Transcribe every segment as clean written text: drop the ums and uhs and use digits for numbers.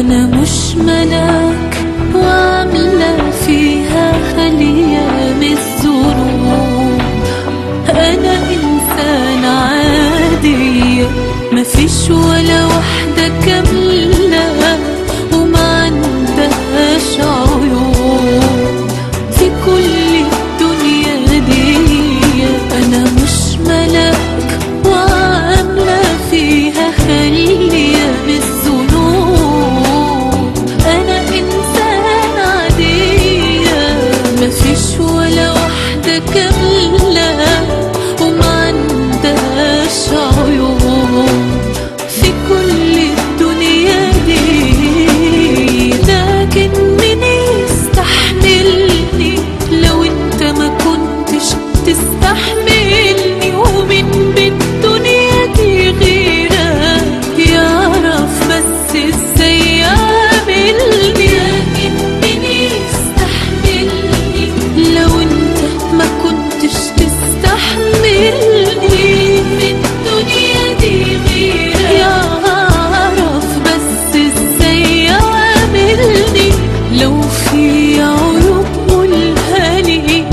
أنا مش ملاك وعاملة فيها خلية من الذنوب. أنا إنسان عادية مفيش ولا واحدة كاملة وما عندهاش عيوب في كل الدنيا دي. أنا مش ملاك وعاملة فيها خلية من الذنوب. أنا إنسان عادية مفيش ولا واحدة كاملة وما عندهاش عيوب في كل الدنيا دي. لكن مين يستحملني لو انت ما كنتش تستحملني؟ ومن بالدنيا دي غيرك يعرف بس ازاي يعملني. لكن مين يستحملني لو انت ما كنتش تستحملني؟ من الدنيا دي غيرك يعرف بس ازاي يعملني. لو في عيوب قولها لي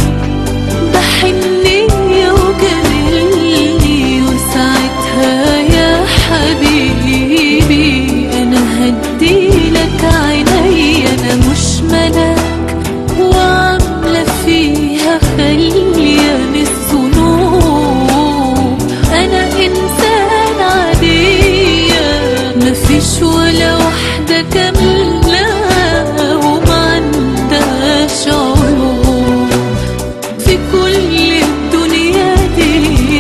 بحنية وجملني، وساعتها يا حبيبي أنا هديلك عيني. أنا مش ملاك وعاملة فيها خلية من الذنوب. أنا إنسان عادية مفيش ولا واحدة كاملة وما عندهاش عيوب في كل الدنيا دي.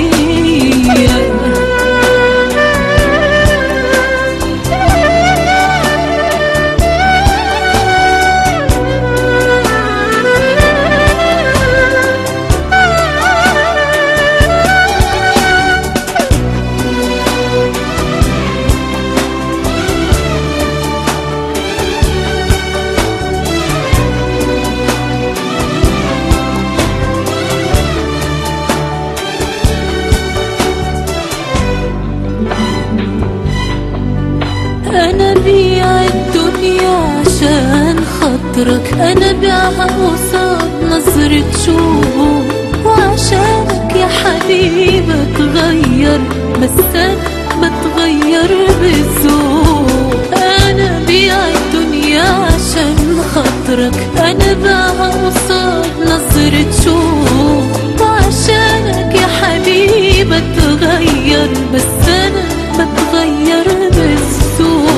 أنا بيع الدنيا عشان خاطرك، أنا بيعها قصاد نظرة شوق. وعشانك يا حبيبي اتغير، بس أنا بتغير بالذوق. أنا بيع الدنيا عشان خاطرك، أنا بيعها قصاد نظرة شوق. وعشانك يا حبيبي اتغير، بس أنا بتغير بالذوق.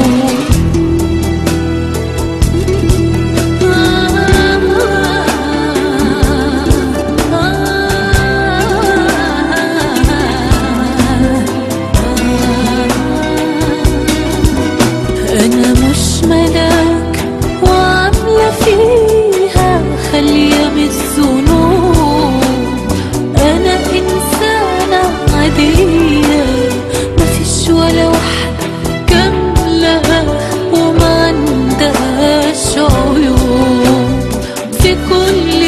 أنا مش ملاك وعاملة فيها خلية من الذنوب. أنا إنسانة عادية مفيش ولا واحدة كاملة وما عندهاش عيوب في كل